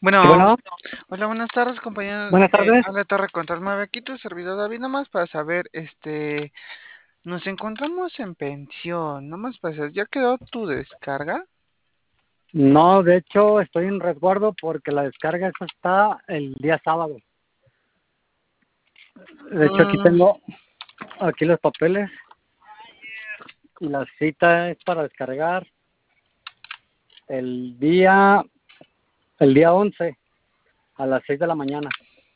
Sí, Bueno, bueno, hola, buenas tardes, compañero. buenas tardes. Habla Torre Control 9, aquí tu servidor David, nomás para saber, nos encontramos en pensión, nomás para saber, ¿ya quedó tu descarga? No, de hecho, estoy en resguardo porque la descarga esa está el día sábado. De hecho, aquí Mm, tengo aquí los papeles y la cita es para descargar el día el día 11 a las 6 de la mañana.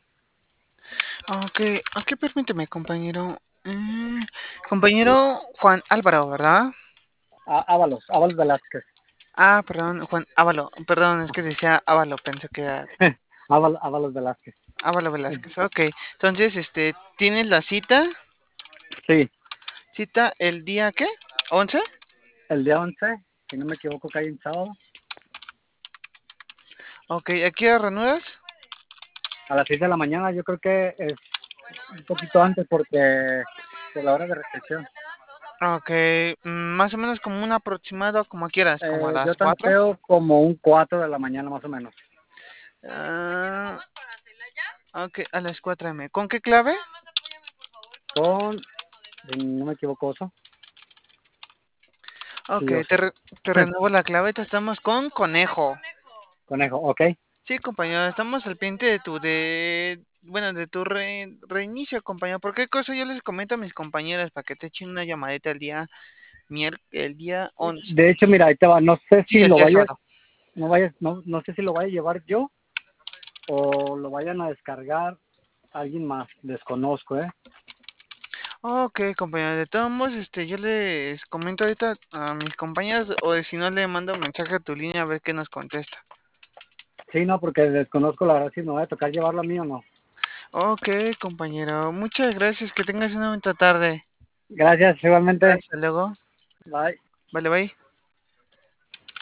ok, permíteme, compañero. Compañero Juan Álvaro, ¿verdad? Ábalos Velázquez. Ah, perdón, Juan Ávalo, perdón, es que decía Ávalo, pensé que era Ábalos Velázquez. Ávalo Velázquez, ok. Entonces, ¿tienes la cita? Sí, ¿Cita el día qué? ¿11? el día 11, si no me equivoco, cae en sábado, Ok, ¿aquí a reanudas? a las 6 de la mañana. Yo creo que es un poquito antes porque por la hora de restricción. Ok, más o menos como un aproximado, como quieras, como a Yo las 4. tanteo como un 4 de la mañana más o menos. Ah, ok, a las 4 m. ¿Con qué clave? Con, si no me equivoco, oso. Ok, Sí, oso. te renuevo la clave. Estamos con Conejo. Conejo, ok. Sí, compañero, estamos al pendiente de bueno, de tu reinicio, compañero. Por qué cosa yo les comento a mis compañeras para que te echen una llamadita el día 11. De hecho, mira, ahí te va. No sé Sí, si el lo día vayas, sábado. no sé si lo vaya a llevar yo o lo vayan a descargar alguien más. Desconozco, ¿eh? Ok, compañero, de todos modos, yo les comento ahorita a mis compañeras o si no le mando un mensaje a tu línea a ver qué nos contesta. Sí, no, porque desconozco la verdad si me va a tocar llevarlo a mí o no. Ok, compañero, muchas gracias, que tengas una bonita tarde. Gracias, igualmente. Hasta luego. Bye. Vale, bye.